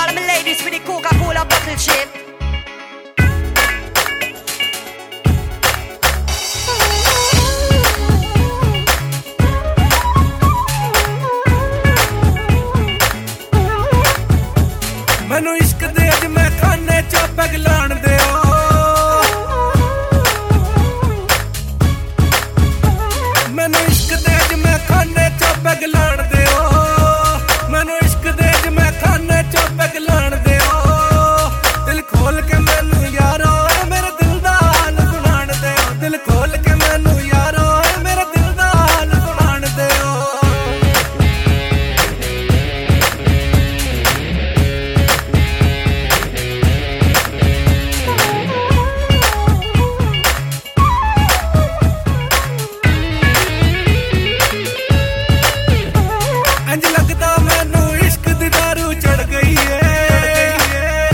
all of my ladies for the Coca-Cola bottle chip. मैनू इश्क दे अज मैं खाने च पैग लाण दिओ मैनू इश्क दे अज मैं खाने च पैग लाण दिओ मैनू इश्क दे अज मैं खाने च पैग लाण दिओ दिल खोल के मैनू यारो मेरे दिल दा हाल सुनाण दिओ दिल खोल के मैनू यारो मेरे दिल दा हाल सुनाण दिओ लगदा मैनू इश्क दी दारू चढ़ गई है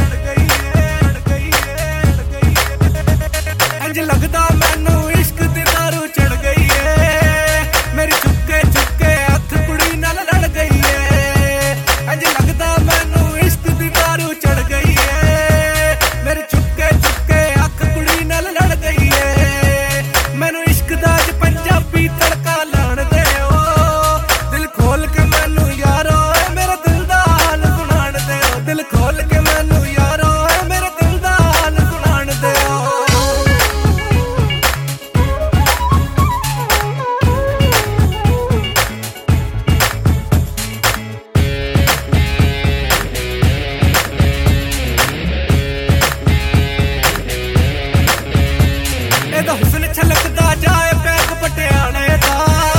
इंज लगदा मैनू इश्क दी दारू चढ़ गई है मेरी चुपके चुपके हथ कुड़ी नाल लड़ गई है इंज लगदा मैनू इश्क दी दारू चढ़ गई है मेरी चुपके चुपके हथ कुड़ी नाल लड़ गई है मैनू इश्क दा अज पंजाबी तड़का लाण दे दिल खोल के मैनू यारो मेरे दिल दा हाल सुनाण दिओ दिल खोल के मैनू यारो मेरे दिल दा हाल सुनाण दिओ एदा हुस्न छलकदा जाए पैग पटियाले दा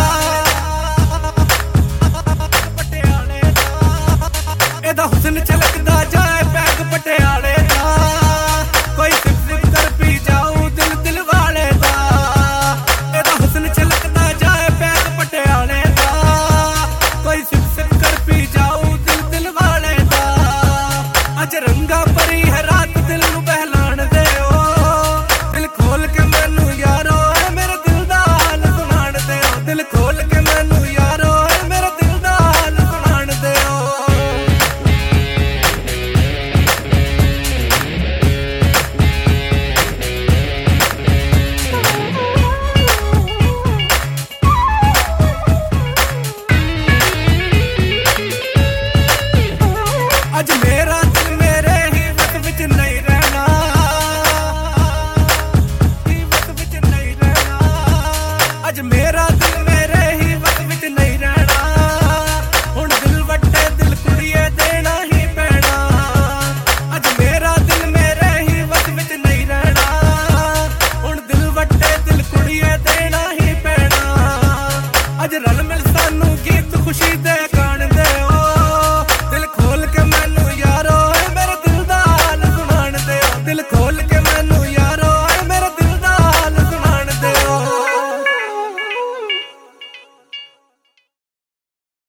एदा हुस्न छलकदा जाए पैग पटियाले दा कोई सिप सिप कर पी जाऊं दिल दिल वाले दा एदा हुस्न छलकदा जाए पैग पटियाले दा कोई सिप सिप कर पी जाऊं दिल दिल वाले दा अज रंगा परी है रात दिल नू बहलाण दिओ दिल खोल के मैनू यारो मेरे दिल दा हाल सुनाण दिओ दिल खोल के मैनू यारो मेरे दिल दा हाल सुनाण दिओ अज